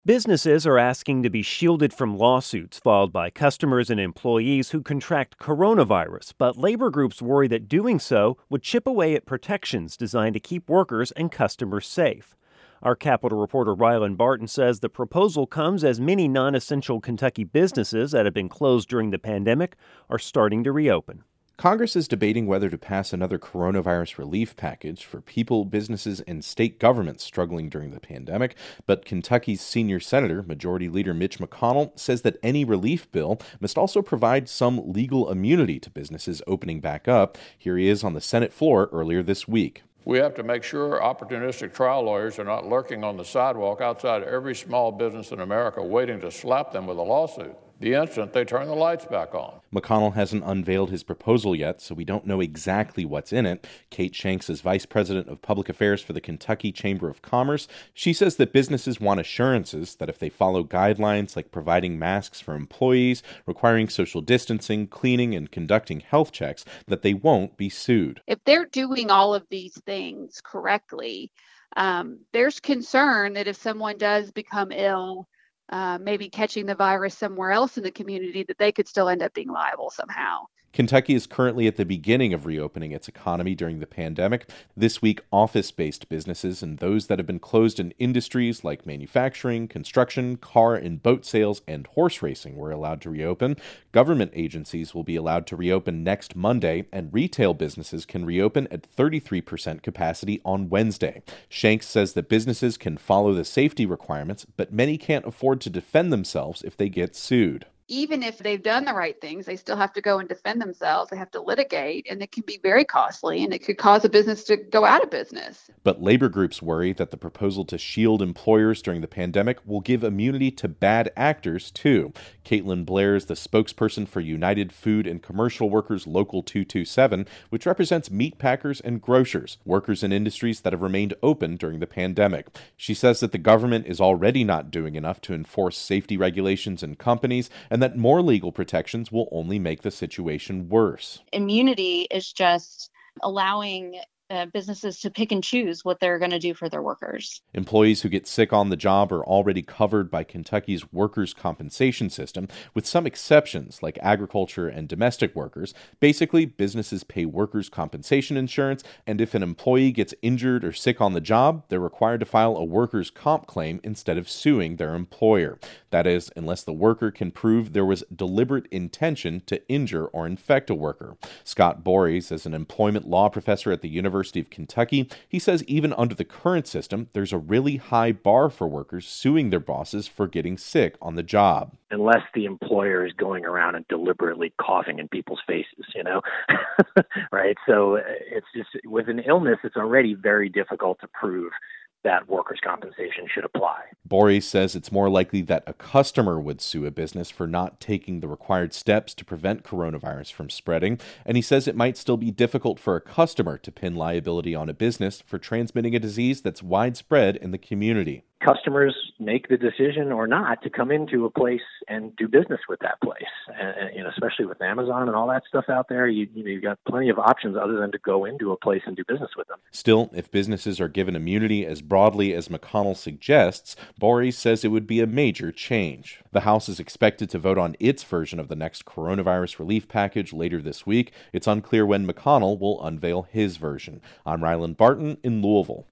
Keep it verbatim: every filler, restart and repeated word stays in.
Businesses are asking to be shielded from lawsuits filed by customers and employees who contract coronavirus, but labor groups worry that doing so would chip away at protections designed to keep workers and customers safe. Our Capitol reporter Rylan Barton says the proposal comes as many non-essential Kentucky businesses that have been closed during the pandemic are starting to reopen. Congress is debating whether to pass another coronavirus relief package for people, businesses, and state governments struggling during the pandemic. But Kentucky's senior senator, Majority Leader Mitch McConnell, says that any relief bill must also provide some legal immunity to businesses opening back up. Here he is on the Senate floor earlier this week. We have to make sure opportunistic trial lawyers are not lurking on the sidewalk outside every small business in America waiting to slap them with a lawsuit the instant they turn the lights back on. McConnell hasn't unveiled his proposal yet, so we don't know exactly what's in it. Kate Shanks is Vice President of Public Affairs for the Kentucky Chamber of Commerce. She says that businesses want assurances that if they follow guidelines like providing masks for employees, requiring social distancing, cleaning, and conducting health checks, that they won't be sued. If they're doing all of these things correctly, um, there's concern that if someone does become ill, Uh, maybe catching the virus somewhere else in the community, that they could still end up being liable somehow. Kentucky is currently at the beginning of reopening its economy during the pandemic. This week, office-based businesses and those that have been closed in industries like manufacturing, construction, car and boat sales, and horse racing were allowed to reopen. Government agencies will be allowed to reopen next Monday, and retail businesses can reopen at thirty-three percent capacity on Wednesday. Shanks says that businesses can follow the safety requirements, but many can't afford to defend themselves if they get sued. Even if they've done the right things, they still have to go and defend themselves. They have to litigate, and it can be very costly, and it could cause a business to go out of business. But labor groups worry that the proposal to shield employers during the pandemic will give immunity to bad actors, too. Caitlin Blair is the spokesperson for United Food and Commercial Workers Local two two seven, which represents meat packers and grocers, workers in industries that have remained open during the pandemic. She says that the government is already not doing enough to enforce safety regulations in companies, and that more legal protections will only make the situation worse. Immunity is just allowing uh, businesses to pick and choose what they're going to do for their workers. Employees who get sick on the job are already covered by Kentucky's workers' compensation system, with some exceptions like agriculture and domestic workers. Basically, businesses pay workers' compensation insurance, and if an employee gets injured or sick on the job, they're required to file a workers' comp claim instead of suing their employer. That is, unless the worker can prove there was deliberate intention to injure or infect a worker. Scott Bories is an employment law professor at the University of Kentucky. He says even under the current system, there's a really high bar for workers suing their bosses for getting sick on the job. Unless the employer is going around and deliberately coughing in people's faces, you know, right? So it's just, with an illness, it's already very difficult to prove that workers' compensation should apply. Boris says it's more likely that a customer would sue a business for not taking the required steps to prevent coronavirus from spreading, and he says it might still be difficult for a customer to pin liability on a business for transmitting a disease that's widespread in the community. Customers make the decision or not to come into a place and do business with that place. And, you know, especially with Amazon and all that stuff out there, you, you know, you've got plenty of options other than to go into a place and do business with them. Still, if businesses are given immunity as broadly as McConnell suggests, Boris says it would be a major change. The House is expected to vote on its version of the next coronavirus relief package later this week. It's unclear when McConnell will unveil his version. I'm Rylan Barton in Louisville.